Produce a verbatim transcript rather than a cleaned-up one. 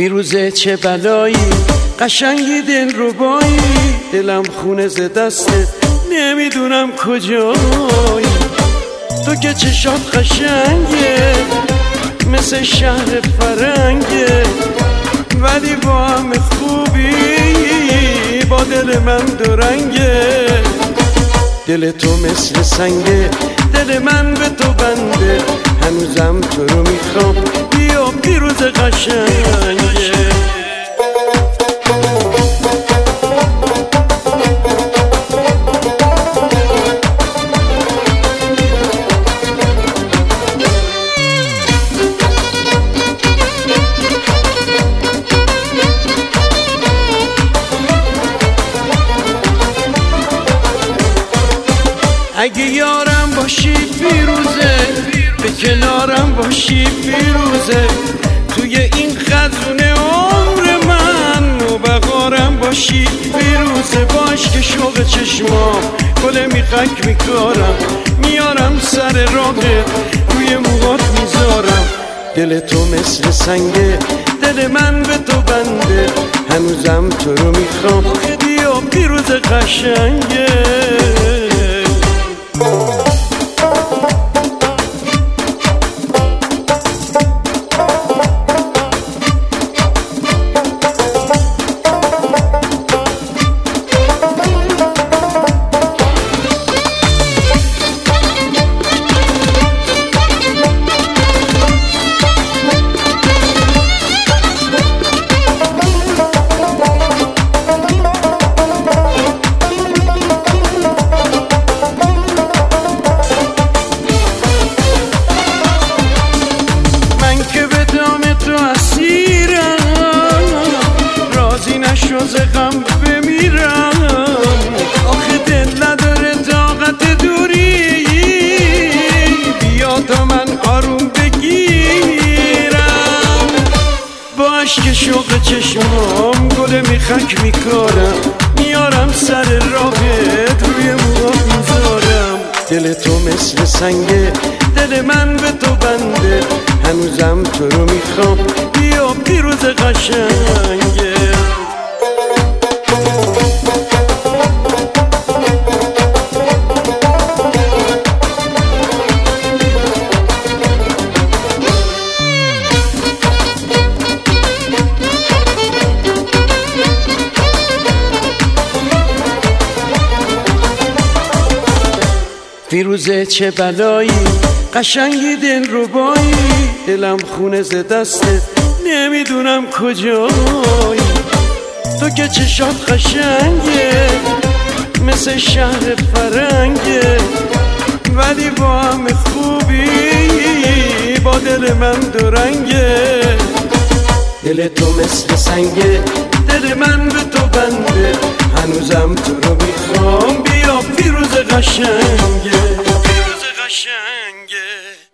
فیروزه چه بلایی، قشنگی دل ربایی، دلم خونه ز دستت نمیدونم کجایی. تو که چشات قشنگه مثل شهر فرنگه، ولی با همه خوبی با دل من دورنگه. دل تو مثل سنگه، دل من به تو بنده، هنوزم تو رو میخوام، بیا پیروز قشنگه. اگه یارم باشی فیروزه، به کنارم باشی فیروزه، توی این خزونه عمر من نوبهارم باشی فیروزه. باش که شوق چشمام گل میخک میکارم، میارم سر راهت روی موهات میذارم. دل تو مثل سنگه، دل من به تو بنده، هنوزم تو رو میخوام، بیا پیروز قشنگه. ز غم بمیرم، آخه دل نداره طاقت دوری، بیا تا من آروم بگیرم. با عشق شوق چشمام گل میخک میکارم، میارم سر راهت روی موهات میذارم. دل تو مثل سنگه، دل من به تو بنده، هنوزم تو رو میخوام، بیا پیروز قشنگه. فیروزه چه بلایی، قشنگی دل ربایی، دلم خونه ز دستت نمیدونم کجایی. تو که چشات قشنگه مثل شهر فرنگه، ولی با همه خوبی با دل من دورنگه. دل تو مثل سنگه، دل من به تو بنده، هنوزم تو رو میخوام، بیا پیروز قشنگه. پیروز قشنگه.